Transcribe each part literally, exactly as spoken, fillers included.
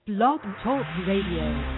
Blog Talk Radio.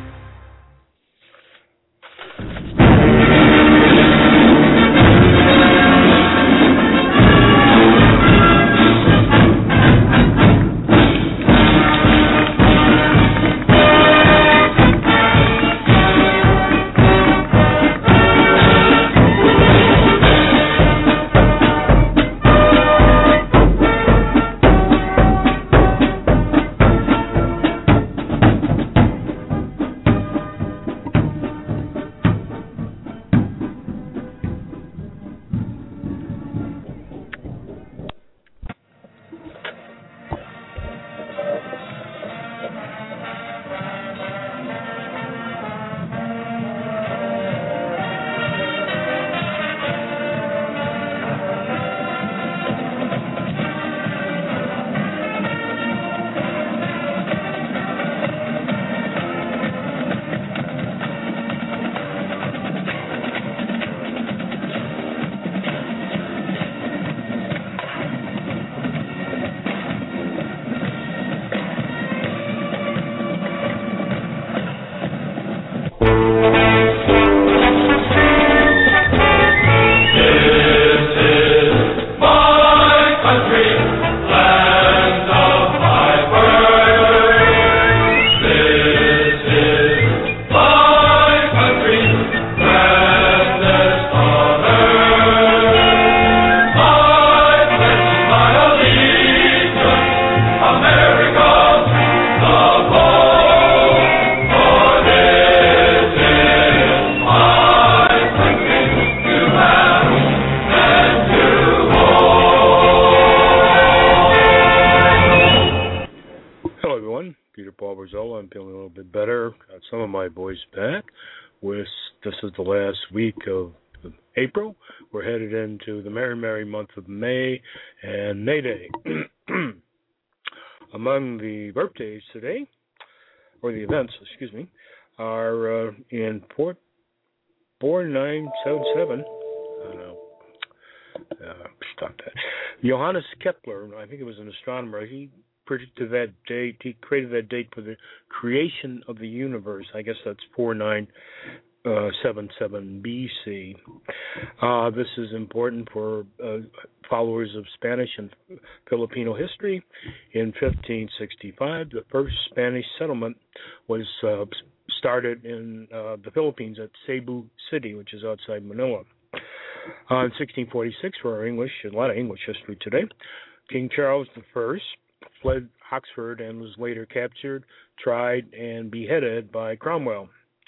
April. We're headed into the merry, merry month of May and May Day. Among the birthdays today, or the events, excuse me, are uh, in four, four nine seven seven. Uh, uh, stop that. Johannes Kepler, I think it was an astronomer, he predicted that date, he created that date for the creation of the universe. I guess that's four nine seven seven B C. Uh, this is important for uh, followers of Spanish and Filipino history. In fifteen sixty-five, the first Spanish settlement was uh, started in uh, the Philippines at Cebu City, which is outside Manila. Uh, in sixteen forty-six, for our English, a lot of English history today, King Charles the First fled Oxford and was later captured, tried, and beheaded by Cromwell.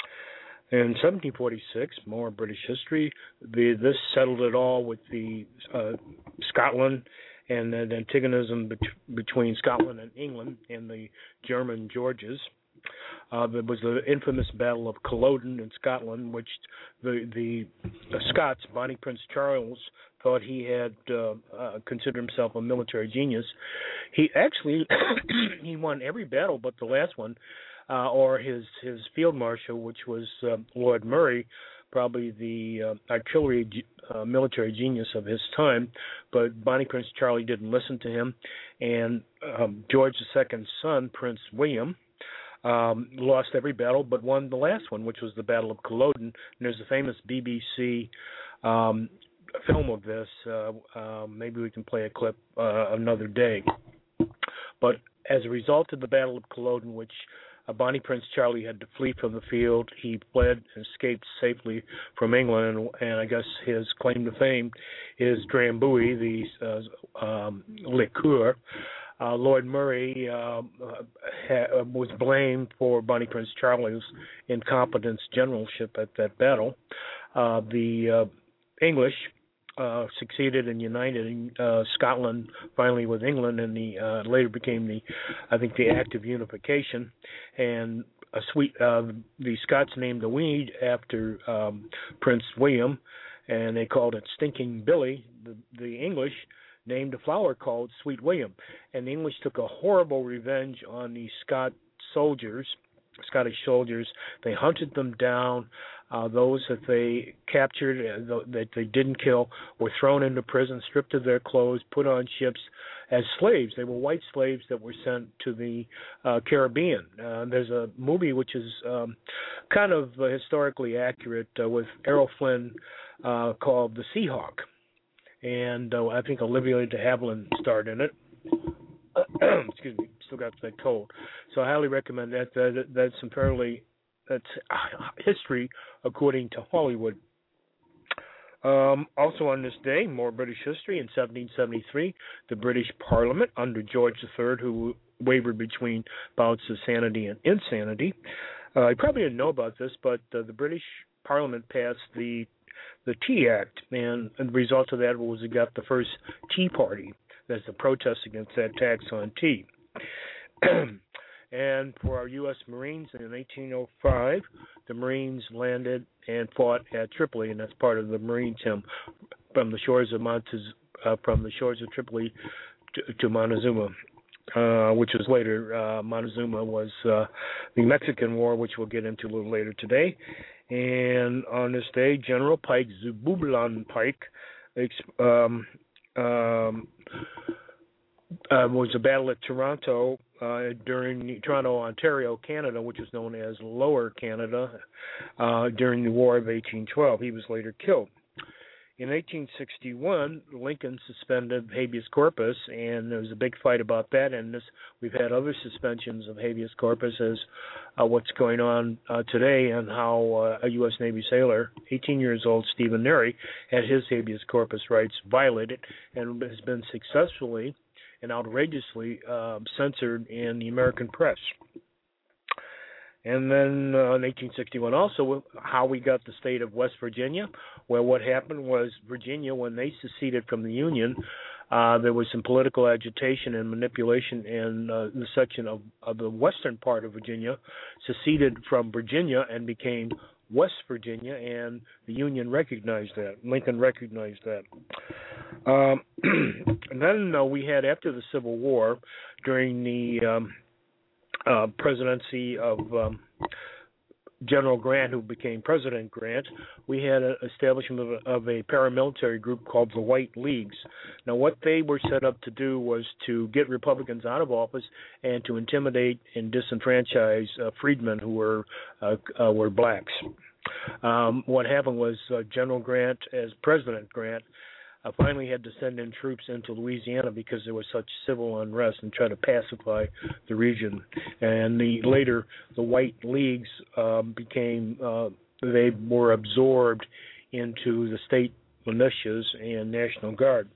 In seventeen forty-six, more British history, the, this settled it all with the uh, Scotland and the antagonism bet- between Scotland and England and the German Georges. Uh, there was the infamous Battle of Culloden in Scotland, which the, the, the Scots, Bonnie Prince Charles, thought he had uh, uh, considered himself a military genius. He actually he won every battle but the last one. Uh, or his, his field marshal, which was uh, Lord Murray, probably the uh, artillery uh, military genius of his time. But Bonnie Prince Charlie didn't listen to him, and um, George the Second's son, Prince William, um, lost every battle but won the last one, which was the Battle of Culloden. And there's a famous B B C um, film of this. Uh, uh, maybe we can play a clip uh, another day. But as a result of the Battle of Culloden, which Uh, Bonnie Prince Charlie had to flee from the field. He fled and escaped safely from England, and, and I guess his claim to fame is Drambuie, the uh, um, liqueur. Uh, Lord Murray uh, ha- was blamed for Bonnie Prince Charlie's incompetence generalship at that battle. Uh, the uh, English Uh, succeeded and united uh, Scotland finally with England, and the uh, later became the, I think, the Act of Unification. And a sweet, uh, the Scots named the weed after um, Prince William, and they called it Stinking Billy. The, the English named a flower called Sweet William, and the English took a horrible revenge on the Scot soldiers. Scottish soldiers. They hunted them down. Uh, those that they captured, uh, that they didn't kill, were thrown into prison, stripped of their clothes, put on ships, as slaves. They were white slaves that were sent to the uh, Caribbean. Uh, there's a movie which is um, kind of uh, historically accurate uh, with Errol Flynn uh, called The Seahawk, and uh, I think Olivia de Havilland starred in it. Excuse me, still got that cold. So I highly recommend that. that that's some fairly that's history according to Hollywood. Um, also on this day, more British history. In seventeen seventy-three, the British Parliament under George the Third, who wavered between bouts of sanity and insanity. Uh, you probably didn't know about this, but uh, the British Parliament passed the the Tea Act, and, and the result of that was it got the first Tea Party. That's a protest against that tax on tea. And for our U S Marines in eighteen oh five, the Marines landed and fought at Tripoli, and that's part of the Marines hymn, from the shores of Montez, uh, from the shores of Tripoli to, to Montezuma, uh, which was later uh, Montezuma was uh, the Mexican War, which we'll get into a little later today. And on this day, General Pike, Zebulon Pike, um, um, uh, was a battle at Toronto uh, during Toronto, Ontario, Canada, which was known as Lower Canada, uh, during the War of eighteen twelve. He was later killed. In eighteen sixty-one, Lincoln suspended habeas corpus, and there was a big fight about that. And this, we've had other suspensions of habeas corpus as uh, what's going on uh, today, and how uh, a U S Navy sailor, eighteen years old, Stephen Neary, had his habeas corpus rights violated and has been successfully and outrageously uh, censored in the American press. And then uh, in eighteen sixty-one also, how we got the state of West Virginia. Well, what happened was Virginia, when they seceded from the Union, uh, there was some political agitation and manipulation in uh, the section of, of the western part of Virginia, seceded from Virginia and became West Virginia, and the Union recognized that. Lincoln recognized that. Um, and then uh, we had, after the Civil War, during the um, uh, presidency of um, General Grant, who became President Grant, we had an establishment of a, of a paramilitary group called the White Leagues. Now, what they were set up to do was to get Republicans out of office and to intimidate and disenfranchise uh, freedmen who were uh, uh, were blacks. Um, what happened was uh, General Grant, as President Grant, uh, finally had to send in troops into Louisiana because there was such civil unrest, and try to pacify the region. And the later, the White Leagues um, became, uh, they were absorbed into the state militias and National Guard.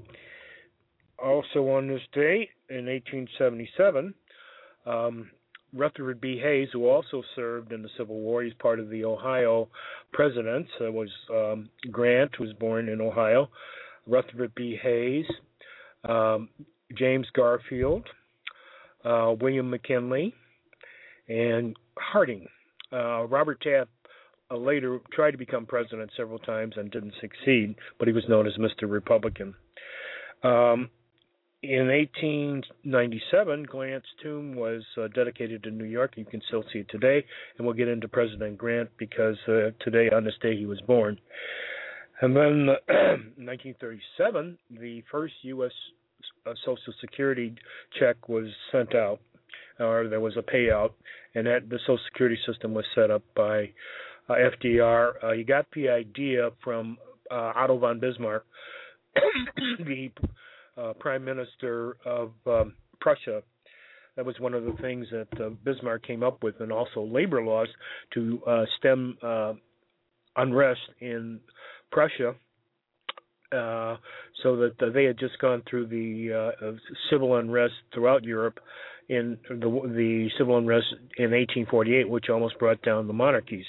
Also on this day, in eighteen seventy-seven, um, Rutherford B. Hayes, who also served in the Civil War, he's part of the Ohio presidents. Uh, was um, Grant was born in Ohio. Rutherford B. Hayes, um, James Garfield, uh, William McKinley, and Harding. Uh, Robert Taft uh, later tried to become president several times and didn't succeed, but he was known as Mister Republican. Um, In eighteen ninety-seven, Grant's tomb was uh, dedicated to New York. You can still see it today, and we'll get into President Grant because uh, today, on this day, he was born. And then uh, in nineteen thirty-seven, the first U S uh, Social Security check was sent out, or there was a payout, and that the Social Security system was set up by uh, F D R. Uh, he got the idea from uh, Otto von Bismarck, the Uh, Prime Minister of um, Prussia. That was one of the things that uh, Bismarck came up with, and also labor laws to uh, stem uh, unrest in Prussia, uh, so that uh, they had just gone through the uh, civil unrest throughout Europe, in the, the civil unrest in eighteen forty-eight, which almost brought down the monarchies.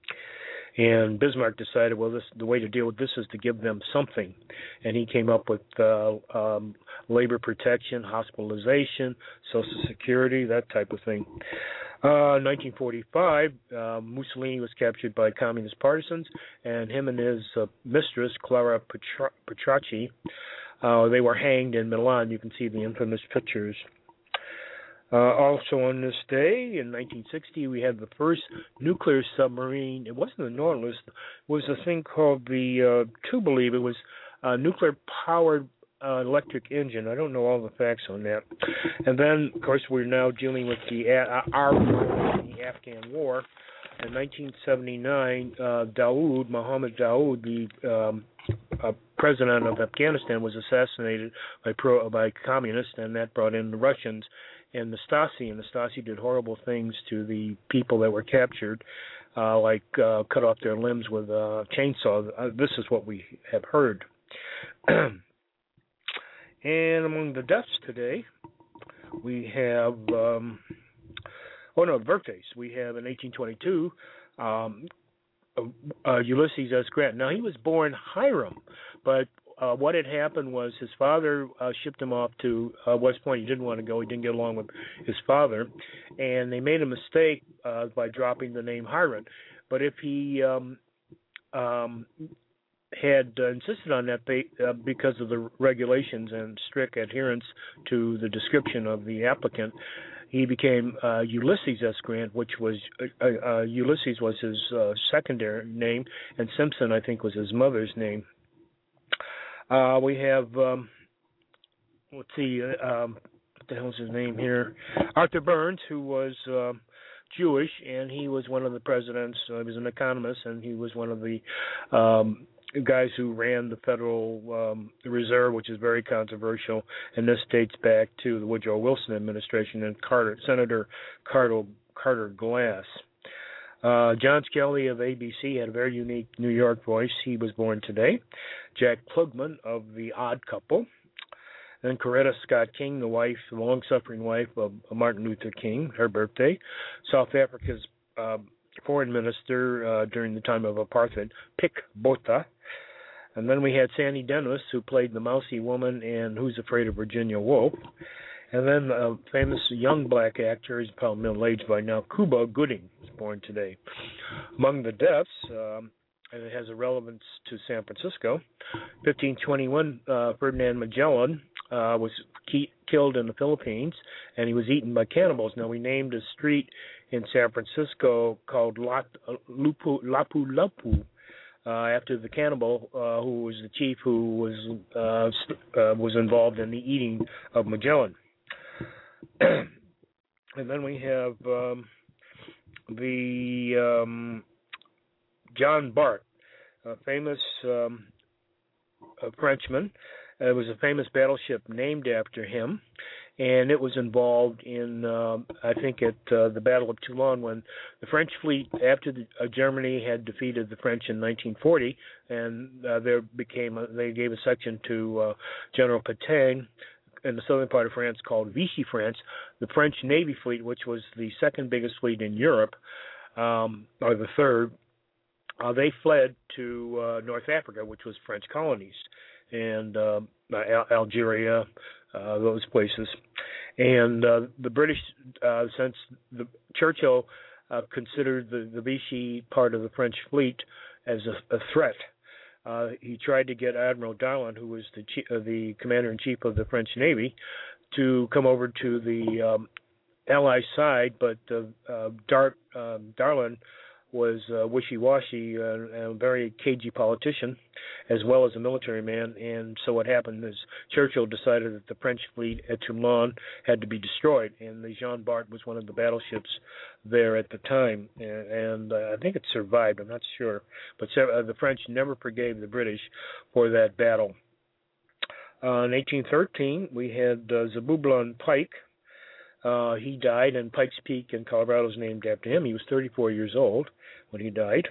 And Bismarck decided, well, this, the way to deal with this is to give them something. And he came up with uh, um, labor protection, hospitalization, Social Security, that type of thing. Uh, nineteen forty-five, uh, Mussolini was captured by communist partisans, and him and his uh, mistress, Clara Petra- Petracci, uh, they were hanged in Milan. You can see the infamous pictures. Uh, also on this day, in nineteen sixty, we had the first nuclear submarine. It wasn't the Nautilus. It was a thing called the uh, Tupolev. It was a nuclear-powered uh, electric engine. I don't know all the facts on that. And then, of course, we're now dealing with the uh, our the Afghan War. In nineteen seventy-nine, uh, Daoud, Mohammed Daoud, the um, uh, president of Afghanistan, was assassinated by pro by communists, and that brought in the Russians and the Stasi. And the Stasi did horrible things to the people that were captured, uh, like uh, cut off their limbs with a chainsaw. Uh, this is what we have heard. And among the deaths today, we have. Um, Oh, no, birthdays. We have in eighteen twenty-two, um, uh, Ulysses S. Grant. Now, he was born Hiram, but uh, what had happened was his father uh, shipped him off to uh, West Point. He didn't want to go. He didn't get along with his father, and they made a mistake uh, by dropping the name Hiram. But if he um, um, had uh, insisted on that they, uh, because of the regulations and strict adherence to the description of the applicant, he became uh, Ulysses S. Grant, which was uh, uh, Ulysses was his uh, secondary name, and Simpson, I think, was his mother's name. Uh, we have, um, let's see, uh, um, what the hell's his name here? Arthur Burns, who was uh, Jewish, and he was one of the presidents. Uh, he was an economist, and he was one of the um, guys who ran the Federal um, Reserve, which is very controversial, and this dates back to the Woodrow Wilson administration and Carter, Senator Carter, Carter Glass. Uh, John Skelly of A B C had a very unique New York voice. He was born today. Jack Klugman of The Odd Couple. Then Coretta Scott King, the wife, the long-suffering wife of Martin Luther King, her birthday. South Africa's uh, foreign minister uh, during the time of apartheid, Pik Botha. And then we had Sandy Dennis, who played the mousy woman in Who's Afraid of Virginia Woolf. And then a famous young black actor, he's probably middle-aged by now, Cuba Gooding, was born today. Among the deaths, um, and it has a relevance to San Francisco, fifteen twenty-one, uh, Ferdinand Magellan uh, was key, killed in the Philippines, and he was eaten by cannibals. Now, we named a street in San Francisco called Lat, uh, Lupu, Lapu Lapu, Uh, after the cannibal, uh, who was the chief who was uh, uh, was involved in the eating of Magellan. And then we have um, the um, John Bart, a famous um, a Frenchman. It was a famous battleship named after him, and it was involved in, uh, I think, at uh, the Battle of Toulon, when the French fleet, after the, uh, Germany had defeated the French in nineteen forty, and uh, there became a, they gave a section to uh, General Pétain in the southern part of France called Vichy France. The French Navy fleet, which was the second biggest fleet in Europe, um, or the third, uh, they fled to uh, North Africa, which was French colonies, and uh, Al- Algeria, uh, those places. And uh, the British, uh, since the Churchill uh, considered the, the Vichy part of the French fleet as a, a threat, uh, he tried to get Admiral Darlan, who was the chief, uh, the commander-in-chief of the French Navy, to come over to the um, Allied side, but uh, uh, Dar- uh, Darlan was uh, wishy-washy uh, and a very cagey politician, as well as a military man. And so what happened is Churchill decided that the French fleet at Toulon had to be destroyed, and the Jean Bart was one of the battleships there at the time. And, and uh, I think it survived, I'm not sure. But uh, the French never forgave the British for that battle. Uh, in eighteen thirteen, we had uh, Zebulon Pike. Uh, he died, and Pikes Peak in Colorado is named after him. He was thirty-four years old when he died.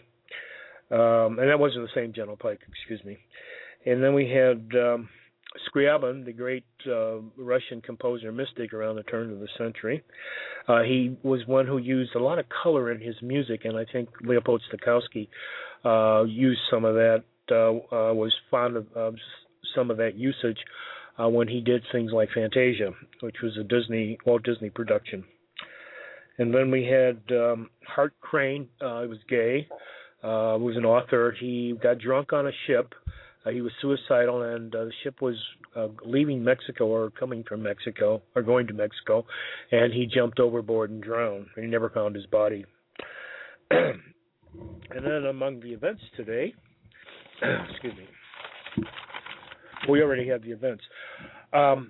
Um, and that wasn't the same General Pike, excuse me. And then we had um, Scriabin, the great uh, Russian composer mystic around the turn of the century. Uh, he was one who used a lot of color in his music, and I think Leopold Stokowski uh, used some of that, uh, uh, was fond of uh, some of that usage uh, when he did things like Fantasia, which was a Disney Walt Disney production. And then we had um, Hart Crane. Uh, he was gay. Uh, was an author. He got drunk on a ship. Uh, he was suicidal, and uh, the ship was uh, leaving Mexico or coming from Mexico or going to Mexico, and he jumped overboard and drowned. And he never found his body. And then among the events today, excuse me, we already have the events. Um,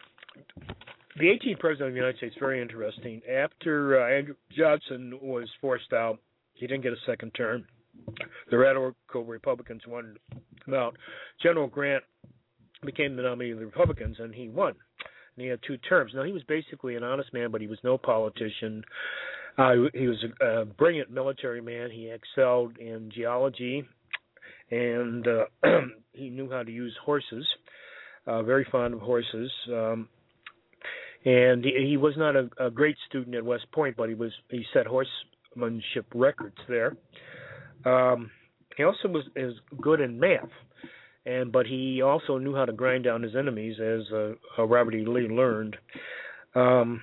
the eighteenth president of the United States, very interesting. After uh, Andrew Johnson was forced out, he didn't get a second term. The radical Republicans wanted him out. General Grant became the nominee of the Republicans, and he won. And he had two terms. Now, he was basically an honest man, but he was no politician. Uh, he was a, a brilliant military man. He excelled in geology, and uh, he knew how to use horses, uh, very fond of horses. Um, and he, he was not a, a great student at West Point, but he was he set horsemanship records there. Um, he also was is good in math, and but he also knew how to grind down his enemies, as uh, uh, Robert E. Lee learned. Um,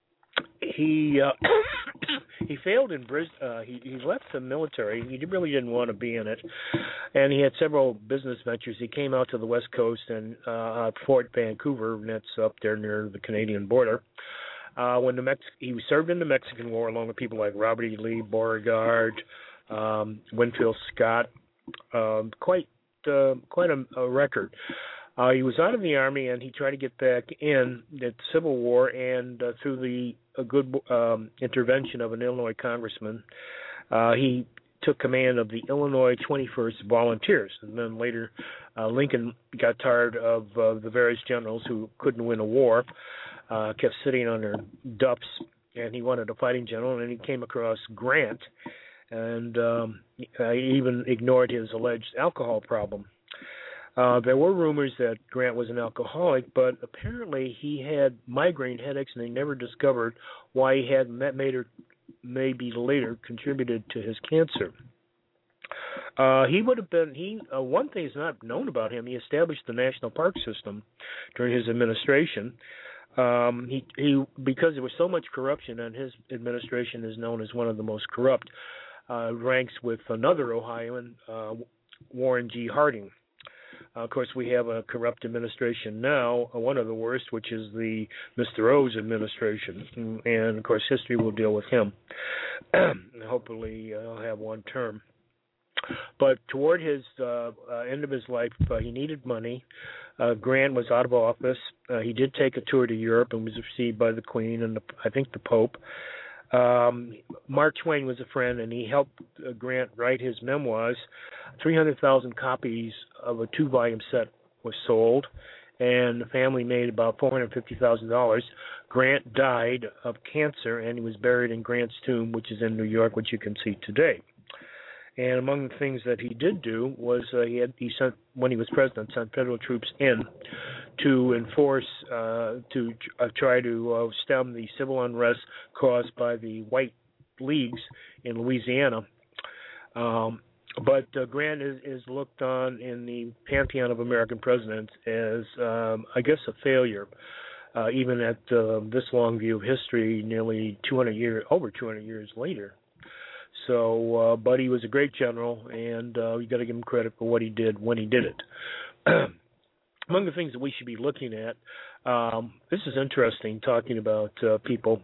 he uh, he failed in Bris. Uh, he he left the military. He really didn't want to be in it, and he had several business ventures. He came out to the West Coast and uh, at Fort Vancouver, and that's up there near the Canadian border. Uh, when the Mex- he served in the Mexican War along with people like Robert E. Lee, Beauregard, um, Winfield Scott. Um, quite uh, quite a, a record. Uh, he was out of the Army, and he tried to get back in the Civil War, and uh, through the a good um, intervention of an Illinois congressman, uh, he took command of the Illinois twenty-first Volunteers. And then later, uh, Lincoln got tired of uh, the various generals who couldn't win a war, uh, kept sitting on their duffs, and he wanted a fighting general, and he came across Grant, and um, he even ignored his alleged alcohol problem. Uh, there were rumors that Grant was an alcoholic, but apparently he had migraine headaches, and they never discovered why he had, and that made her, maybe later contributed to his cancer. Uh, he would have been, he uh, one thing is not known about him, he established the National Park System during his administration. Um, he, he, because there was so much corruption, and his administration is known as one of the most corrupt, uh, ranks with another Ohioan, uh, Warren G. Harding. Uh, of course, we have a corrupt administration now, uh, one of the worst, which is the Mister O's administration. And, of course, history will deal with him. Hopefully, uh, he'll have one term. But toward his uh, uh, end of his life, uh, he needed money. Uh, Grant was out of office. Uh, he did take a tour to Europe and was received by the Queen and, the, I think, the Pope. Um, Mark Twain was a friend, and he helped uh, Grant write his memoirs. three hundred thousand copies of a two-volume set was sold, and the family made about four hundred fifty thousand dollars. Grant died of cancer, and he was buried in Grant's tomb, which is in New York, which you can see today. And among the things that he did do was uh, he had he sent, when he was president, sent federal troops in to enforce, uh, to uh, try to uh, stem the civil unrest caused by the white leagues in Louisiana. Um, but uh, Grant is, is looked on in the pantheon of American presidents as, um, I guess, a failure, uh, even at uh, this long view of history, nearly two hundred years, over two hundred years later. So, uh, but he was a great general, and uh, you got to give him credit for what he did when he did it. Among the things that we should be looking at, um, this is interesting, talking about uh, people.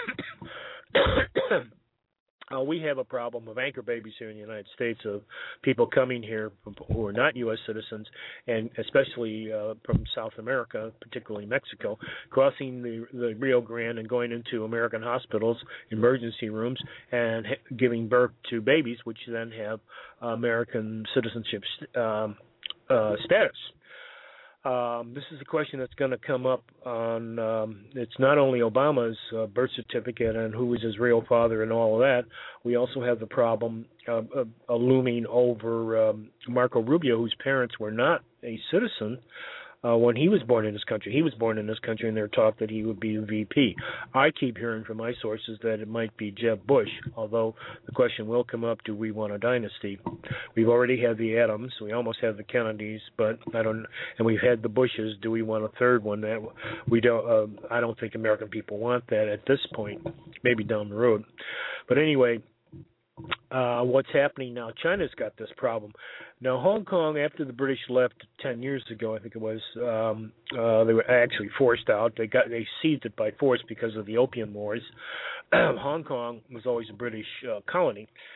uh, we have a problem of anchor babies here in the United States, of people coming here who are not U S citizens, and especially uh, from South America, particularly Mexico, crossing the, the Rio Grande and going into American hospitals, emergency rooms, and ha- giving birth to babies, which then have uh, American citizenship um, uh, status. Um, this is a question that's going to come up on, um, it's not only Obama's uh, birth certificate and who is his real father and all of that. We also have the problem uh, uh, uh, looming over um, Marco Rubio, whose parents were not a citizen uh, when he was born in this country. He was born in this country, and they're taught that he would be a V P. I keep hearing from my sources that it might be Jeb Bush, although the question will come up, do we want a dynasty? We've already had the Adams. We almost have the Kennedys, but I don't, and we've had the Bushes. Do we want a third one? That we don't. Uh, I don't think American people want that at this point. Maybe down the road. But anyway, Uh, what's happening now? China's got this problem. Now, Hong Kong, after the British left ten years ago, I think it was, um, uh, they were actually forced out. They got they seized it by force because of the Opium Wars. Hong Kong was always a British uh, colony.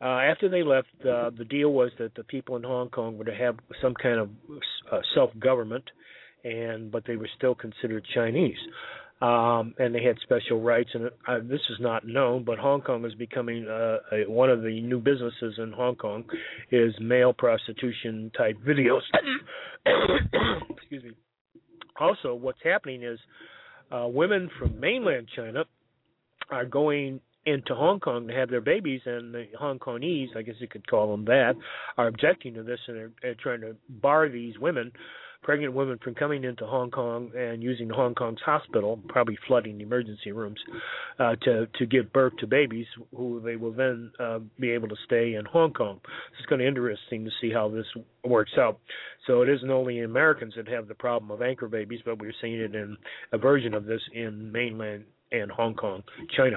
Uh, after they left, uh, the deal was that the people in Hong Kong were to have some kind of uh, self-government, and but they were still considered Chinese. Um, and they had special rights, and uh, this is not known, but Hong Kong is becoming uh, a, one of the new businesses in Hong Kong is male prostitution type videos. Excuse me. Also, what's happening is uh, women from mainland China are going into Hong Kong to have their babies, and the Hong Kongese, I guess you could call them that, are objecting to this, and they're, they're trying to bar these women, pregnant women, from coming into Hong Kong and using Hong Kong's hospital, probably flooding the emergency rooms, uh, to to give birth to babies who they will then uh, be able to stay in Hong Kong. It's going to be interesting to see how this works out. So it isn't only Americans that have the problem of anchor babies, but we're seeing it in a version of this in mainland and Hong Kong, China.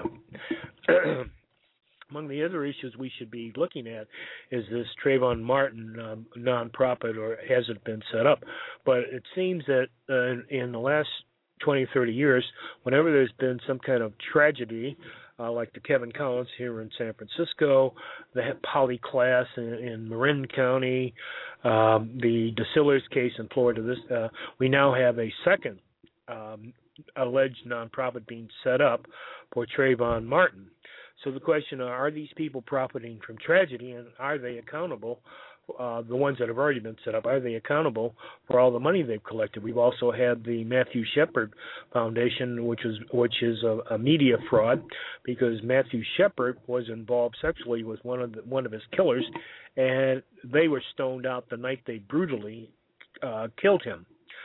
Among the other issues we should be looking at is this Trayvon Martin um, nonprofit, or has it been set up? But it seems that uh, in the last twenty, thirty years, whenever there's been some kind of tragedy, uh, like the Kevin Collins here in San Francisco, the Polly class in, in Marin County, um, the DeSillers case in Florida, this uh, we now have a second um, alleged nonprofit being set up for Trayvon Martin. So the question, are, are these people profiting from tragedy, and are they accountable, uh, the ones that have already been set up, are they accountable for all the money they've collected? We've also had the Matthew Shepard Foundation, which is which is a, a media fraud, because Matthew Shepard was involved sexually with one of the, one of his killers, and they were stoned out the night they brutally uh, killed him.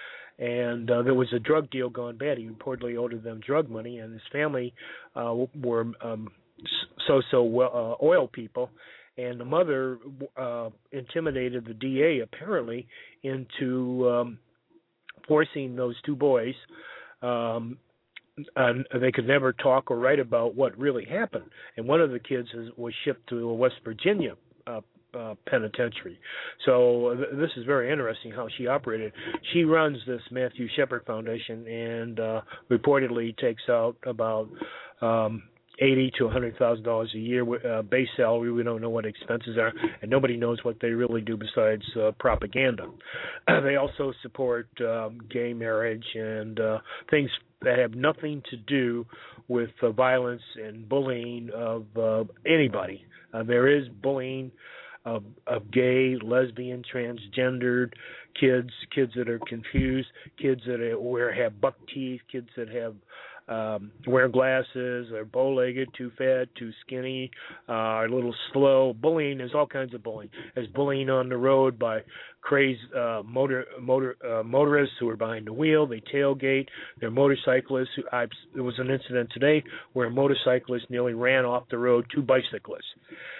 And uh, there was a drug deal gone bad. He reportedly owed them drug money, and his family uh, were um, so-so well, uh, oil people. And the mother uh, intimidated the D A, apparently, into um, forcing those two boys. Um, and they could never talk or write about what really happened. And one of the kids is, was shipped to West Virginia uh, Uh, penitentiary. So th- this is very interesting how she operated. She runs this Matthew Shepard Foundation, and uh, reportedly takes out about um, eighty to a hundred thousand dollars a year uh, base salary. We don't know what expenses are, and nobody knows what they really do besides uh, propaganda. Uh, they also support um, gay marriage and uh, things that have nothing to do with uh, violence and bullying of uh, anybody. Uh, there is bullying Of, of gay, lesbian, transgendered kids, kids that are confused, kids that are, wear have buck teeth, kids that have um, wear glasses, are bow-legged, too fat, too skinny, uh, are a little slow. Bullying, there's all kinds of bullying. There's bullying on the road by crazed uh, motor motor uh, motorists who are behind the wheel. They tailgate. There are motorcyclists. Who, I, there was an incident today where a motorcyclist nearly ran off the road two bicyclists.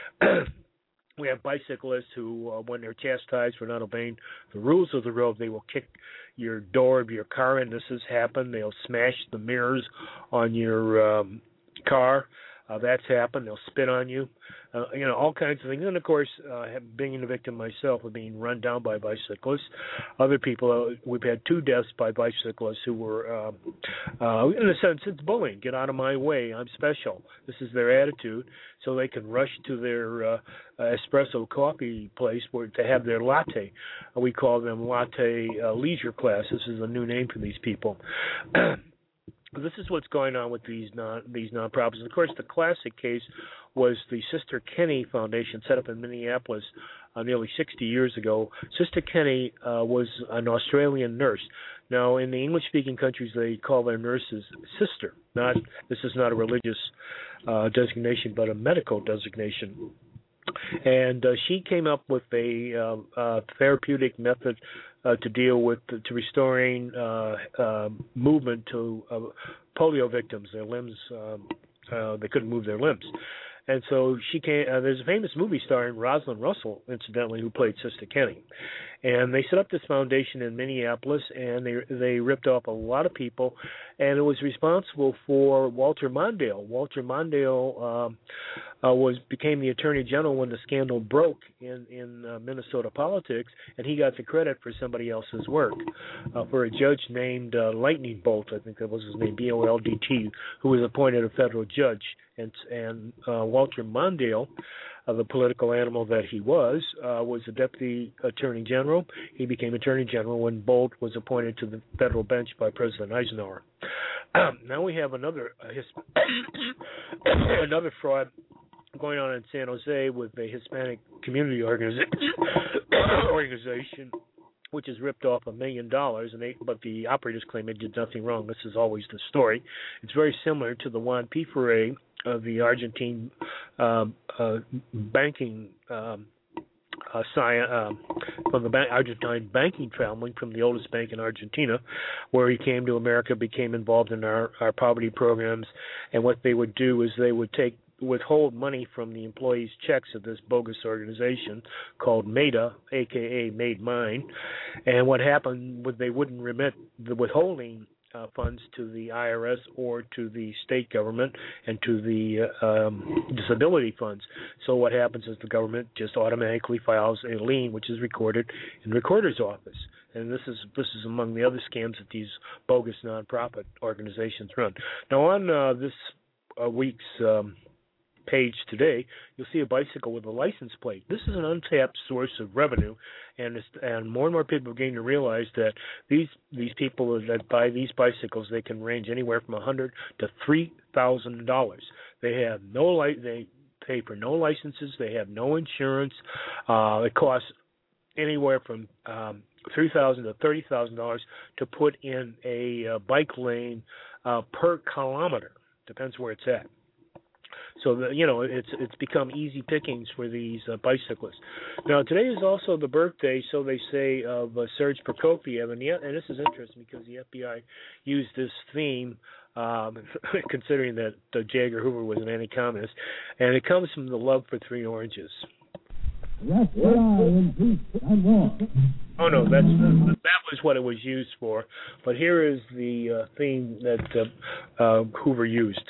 We have bicyclists who, uh, when they're chastised for not obeying the rules of the road, they will kick your door of your car in. This has happened. They'll smash the mirrors on your um, car. Uh, that's happened. They'll spit on you. Uh, you know, all kinds of things. And, of course, uh, being a victim myself of being run down by bicyclists. Other people, uh, we've had two deaths by bicyclists who were, uh, uh, in a sense, it's bullying. Get out of my way. I'm special. This is their attitude. So they can rush to their uh, espresso coffee place where to have their latte. We call them latte uh, leisure class. This is a new name for these people. This is what's going on with these non these nonprofits. And of course, the classic case was the Sister Kenny Foundation, set up in Minneapolis uh, nearly sixty years ago. Sister Kenny uh, was an Australian nurse. Now, in the English-speaking countries, they call their nurses sister. Not this is not a religious uh, designation, but a medical designation. And uh, she came up with a uh, uh, therapeutic method uh, to deal with to restoring uh, uh, movement to uh, polio victims. Their limbs, um, uh, they couldn't move their limbs. And so she came. Uh, there's a famous movie star, Rosalind Russell, incidentally, who played Sister Kenny. And they set up this foundation in Minneapolis, and they they ripped off a lot of people, and it was responsible for Walter Mondale. Walter Mondale um, uh, was became the Attorney General when the scandal broke in in uh, Minnesota politics, and he got the credit for somebody else's work, uh, for a judge named uh, Lightning Bolt, I think that was his name, B O L D T, who was appointed a federal judge and and uh, Walter Mondale, uh, the political animal that he was, uh, was the deputy attorney general. He became attorney general when Bolt was appointed to the federal bench by President Eisenhower. Um, now we have another uh, his, another fraud going on in San Jose with a Hispanic community organization, organization which has ripped off a million dollars, and they, but the operators claim it did nothing wrong. This is always the story. It's very similar to the Juan P. Ferrer of the Argentine um, uh, banking um, uh, science, um, from the ban- Argentine banking family, from the oldest bank in Argentina, where he came to America, became involved in our, our poverty programs, and what they would do is they would take withhold money from the employees' checks of this bogus organization called MEDA, a k a. Made Mine. And what happened was they wouldn't remit the withholding uh, funds to the I R S or to the state government and to the uh, um, disability funds. So what happens is the government just automatically files a lien, which is recorded in the recorder's office. And this is this is among the other scams that these bogus nonprofit organizations run. Now, on uh, this uh, week's um, page today, you'll see a bicycle with a license plate. This is an untapped source of revenue, and it's, and more and more people are beginning to realize that these these people that buy these bicycles, they can range anywhere from a hundred to three thousand dollars. They have no li- they pay for no licenses. They have no insurance. Uh, it costs anywhere from um, three thousand to thirty thousand dollars to put in a uh, bike lane uh, per kilometer. Depends where it's at. So, the, you know, it's it's become easy pickings for these uh, bicyclists. Now, today is also the birthday, so they say, of uh, Serge Prokofiev, and, the, and this is interesting because the F B I used this theme, um, considering that uh, J. Edgar Hoover was an anti-communist, and it comes from the love for Three Oranges. Yes, sir, in peace and war. Oh, no, that's uh, that was what it was used for, but here is the uh, theme that uh, uh, Hoover used.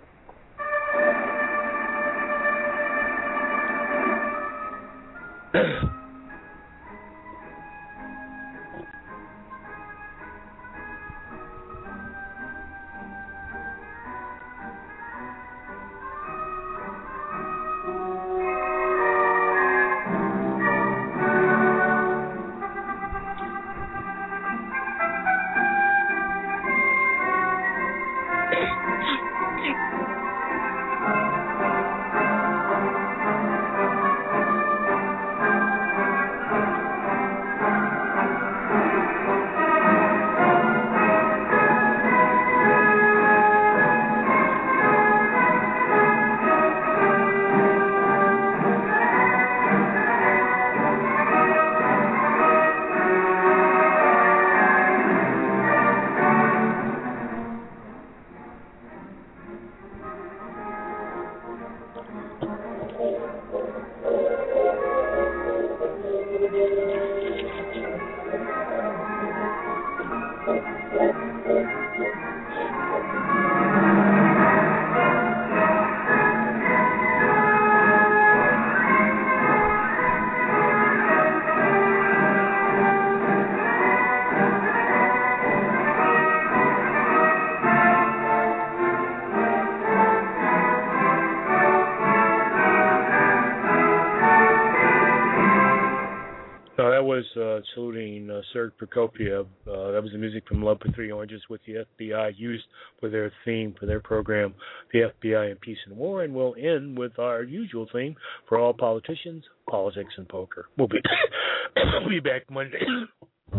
Uh, saluting uh, Serge Prokofiev. Uh, that was the music from Love for Three Oranges, which the F B I used for their theme, for their program, the F B I in Peace and War. And we'll end with our usual theme for all politicians, politics, and poker. We'll be, we'll be back Monday. What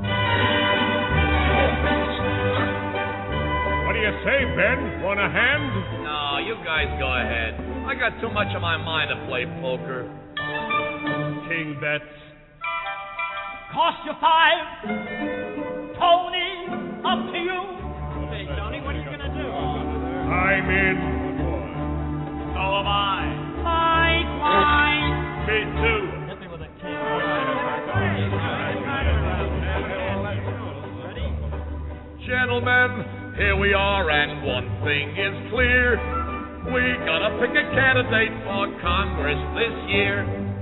do you say, Ben? Want a hand? No, you guys go ahead. I got too much on my mind to play poker. King bets. Cost you five. Tony, up to you. Hey, Tony, what are you going to do? I'm in. So am I. Mike, Mike. Me too. Hit me with a king. Gentlemen, here we are, and one thing is clear. We gotta pick a candidate for Congress this year.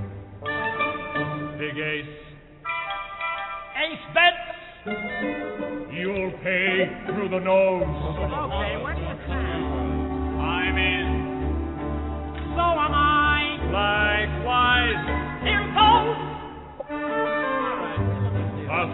Big Ace. Ace bets. You'll pay through the nose. Okay, where do you stand? I'm in.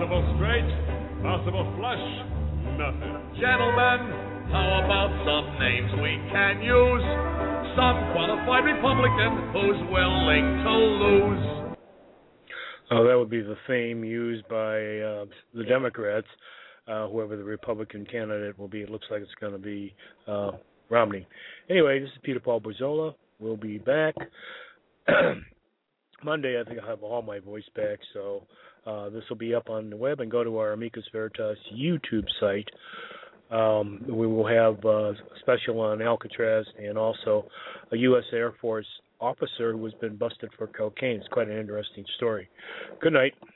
Possible straight, possible flush, nothing. Gentlemen, how about some names we can use? Some qualified Republican who's willing to lose. Oh, that would be the theme used by uh, the Democrats. Uh, whoever the Republican candidate will be, it looks like it's going to be uh, Romney. Anyway, this is Peter Paul Bozola. We'll be back Monday. I think I'll have all my voice back, so uh, this will be up on the web, and go to our Amicus Veritas YouTube site. Um, we will have uh, a special on Alcatraz and also a U S Air Force officer who has been busted for cocaine. It's quite an interesting story. Good night.